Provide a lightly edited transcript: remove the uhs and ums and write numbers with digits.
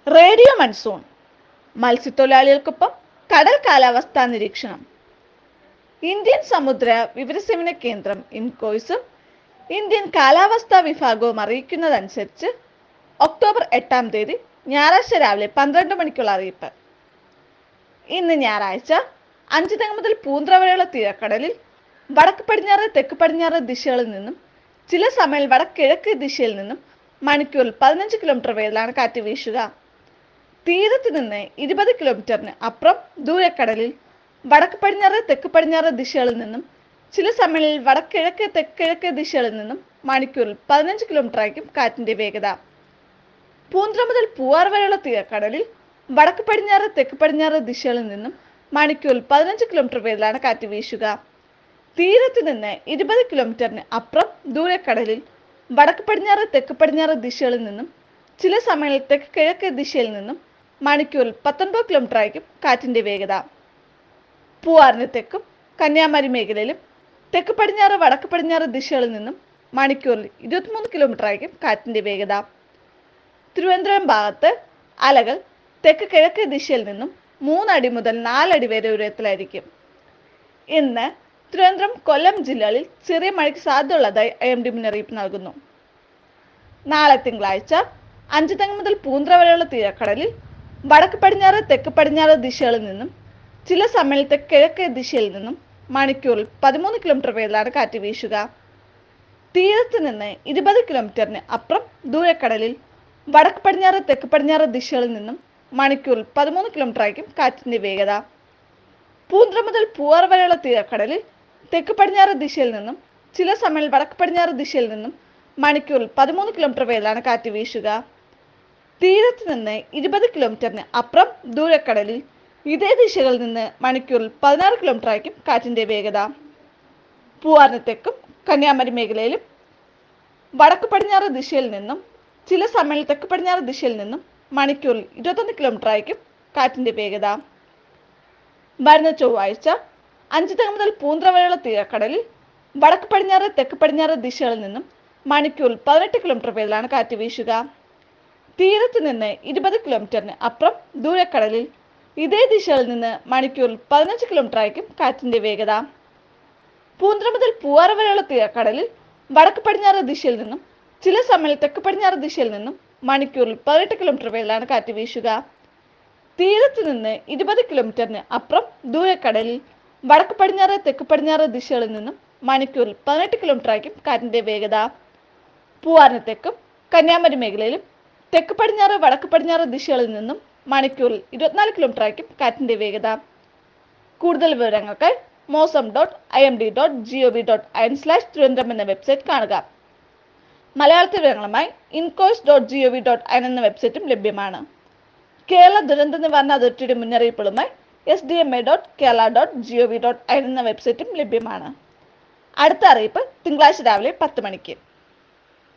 Radio monsoon, മത്സ്യത്തൊഴിലാളികൾക്കൊപ്പം കടൽ കാലാവസ്ഥാ നിരീക്ഷണം. ഇന്ത്യൻ സമുദ്ര വിവരസേവന കേന്ദ്രം ഇൻകോയ്സും ഇന്ത്യൻ കാലാവസ്ഥാ വിഭാഗവും അറിയിക്കുന്നതനുസരിച്ച് ഒക്ടോബർ 8-ാം തീയതി ഞായറാഴ്ച രാവിലെ 12 മണിക്കുള്ള അറിയിപ്പ്. ഇന്ന് ഞായറാഴ്ച അഞ്ചുതെങ്ങ് മുതൽ പൂന്ത്ര വരെയുള്ള തീരക്കടലിൽ വടക്ക് പടിഞ്ഞാറ് തെക്ക് പടിഞ്ഞാറ് ദിശകളിൽ നിന്നും ചില സമയം വടക്ക് കിഴക്ക് ദിശയിൽ നിന്നും മണിക്കൂറിൽ 15 കിലോമീറ്റർ വേഗത്തിലാണ് കാറ്റ് വീശുക. തീരത്ത് നിന്ന് 20 കിലോമീറ്ററിന് അപ്പുറം ദൂരക്കടലിൽ വടക്ക് പടിഞ്ഞാറ് തെക്ക് പടിഞ്ഞാറ് ദിശകളിൽ നിന്നും ചില സമയങ്ങളിൽ വടക്ക് കിഴക്ക് തെക്ക് കിഴക്ക് ദിശകളിൽ നിന്നും മണിക്കൂറിൽ 15 കിലോമീറ്റർ ആയിരിക്കും കാറ്റിന്റെ വേഗത. പൂന്ത്ര മുതൽ പൂവാർ വരെയുള്ള തീരക്കടലിൽ വടക്ക് പടിഞ്ഞാറ് തെക്ക് പടിഞ്ഞാറ് ദിശകളിൽ നിന്നും മണിക്കൂറിൽ 15 കിലോമീറ്റർ വേഗത്തിലാണ് കാറ്റ് വീശുക. തീരത്ത് നിന്ന് 20 കിലോമീറ്ററിന് അപ്പുറം ദൂരക്കടലിൽ വടക്ക് പടിഞ്ഞാറ് തെക്ക് പടിഞ്ഞാറ് ദിശകളിൽ നിന്നും ചില സമയങ്ങളിൽ തെക്ക് കിഴക്ക് ദിശയിൽ നിന്നും മണിക്കൂറിൽ 19 കിലോമീറ്റർ ആയിരിക്കും കാറ്റിന്റെ വേഗത. പൂവാറിന് തെക്കും കന്യാകുമാരി മേഖലയിലും തെക്ക് പടിഞ്ഞാറ് വടക്ക് പടിഞ്ഞാറ് ദിശകളിൽ നിന്നും മണിക്കൂറിൽ 23 കിലോമീറ്റർ ആയിരിക്കും കാറ്റിന്റെ വേഗത. തിരുവനന്തപുരം ഭാഗത്ത് അലകൾ തെക്ക് കിഴക്ക് ദിശയിൽ നിന്നും 3 അടി മുതൽ 4 അടി വരെ ഉയരത്തിലായിരിക്കും. ഇന്ന് തിരുവനന്തപുരം കൊല്ലം ജില്ലകളിൽ ചെറിയ മഴയ്ക്ക് സാധ്യതയുള്ളതായി IMD മുന്നറിയിപ്പ് നൽകുന്നു. നാളെ തിങ്കളാഴ്ച അഞ്ചുതെങ്ങ് മുതൽ പൂന്ത്ര വരെയുള്ള തീരക്കടലിൽ വടക്ക് പടിഞ്ഞാറ് തെക്ക് പടിഞ്ഞാറ് ദിശകളിൽ നിന്നും ചില സമയങ്ങളിൽ തെക്ക് കിഴക്ക് ദിശയിൽ നിന്നും മണിക്കൂറിൽ 13 കിലോമീറ്റർ വേഗത്തിലാണ് കാറ്റ് വീശുക. തീരത്ത് നിന്ന് 20 കിലോമീറ്ററിന് അപ്പുറം ദൂരക്കടലിൽ വടക്ക് പടിഞ്ഞാറ് തെക്ക് പടിഞ്ഞാറ് ദിശകളിൽ നിന്നും മണിക്കൂറിൽ 13 കിലോമീറ്റർ ആയിരിക്കും കാറ്റിന്റെ വേഗത. പൂന്ത്ര മുതൽ പൂവാർ വരെയുള്ള തീരക്കടലിൽ തെക്ക് പടിഞ്ഞാറ് ദിശയിൽ നിന്നും ചില സമയങ്ങളിൽ വടക്ക് പടിഞ്ഞാറ് ദിശയിൽ നിന്നും മണിക്കൂറിൽ 13 കിലോമീറ്റർ വേഗത്തിലാണ് കാറ്റ് വീശുക. തീരത്ത് നിന്ന് 20 കിലോമീറ്ററിന് അപ്പുറം ദൂരക്കടലിൽ ഇതേ ദിശകളിൽ നിന്ന് മണിക്കൂറിൽ 16 കിലോമീറ്റർ ആയിരിക്കും കാറ്റിന്റെ വേഗത. പൂവാറിന് തെക്കും കന്യാകുമാരി മേഖലയിലും വടക്ക് പടിഞ്ഞാറ് ദിശയിൽ നിന്നും ചില സമയങ്ങളിൽ തെക്ക് പടിഞ്ഞാറ് ദിശയിൽ നിന്നും മണിക്കൂറിൽ 21 കിലോമീറ്റർ ആയിരിക്കും കാറ്റിന്റെ വേഗത. വരുന്ന ചൊവ്വാഴ്ച അഞ്ചുതെങ്ങ് മുതൽ പൂന്ത്ര വരെയുള്ള തീരക്കടലിൽ വടക്ക് പടിഞ്ഞാറ് തെക്ക് പടിഞ്ഞാറ് ദിശകളിൽ നിന്നും മണിക്കൂറിൽ 18 കിലോമീറ്റർ വേഗത്തിലാണ് കാറ്റ് വീശുക. തീരത്ത് നിന്ന് 20 കിലോമീറ്ററിന് അപ്പുറം ദൂരക്കടലിൽ ഇതേ ദിശകളിൽ നിന്ന് മണിക്കൂറിൽ 15 കിലോമീറ്റർ ആയിരിക്കും കാറ്റിന്റെ വേഗത. പൂന്ത്ര മുതൽ പൂവാർ വരെയുള്ള തീരക്കടലിൽ വടക്ക് പടിഞ്ഞാറ് ദിശയിൽ നിന്നും ചില സമയങ്ങളിൽ തെക്ക് പടിഞ്ഞാറ് ദിശയിൽ നിന്നും മണിക്കൂറിൽ 18 കിലോമീറ്റർ വേഗത്തിലാണ് കാറ്റ് വീശുക. തീരത്ത് നിന്ന് 20 കിലോമീറ്ററിന് അപ്പുറം ദൂരക്കടലിൽ വടക്ക് പടിഞ്ഞാറ് തെക്ക് പടിഞ്ഞാറ് ദിശകളിൽ നിന്നും മണിക്കൂറിൽ 18 കിലോമീറ്റർ ആയിരിക്കും കാറ്റിന്റെ വേഗത. പൂവാറിന് തെക്കും കന്യാകുമാരി മേഖലയിലും തെക്ക് പടിഞ്ഞാറ് വടക്ക് പടിഞ്ഞാറ് ദിശകളിൽ നിന്നും മണിക്കൂറിൽ 24 കിലോമീറ്റർ ആയിരിക്കും കാറ്റിന്റെ വേഗത. കൂടുതൽ വിവരങ്ങൾക്കായി mosam.imd.gov.in/തിരുവനന്തപുരം എന്ന വെബ്സൈറ്റ് കാണുക. മലയാളത്തിൽ വിവരങ്ങളുമായി incos.gov.in എന്ന വെബ്സൈറ്റും ലഭ്യമാണ്. കേരള ദുരന്ത നിവാരണ അതോറിറ്റിയുടെ മുന്നറിയിപ്പുകളുമായി sdma.kerala.gov.in എന്ന വെബ്സൈറ്റും ലഭ്യമാണ്. അടുത്ത അറിയിപ്പ് തിങ്കളാഴ്ച രാവിലെ 10 മണിക്ക്.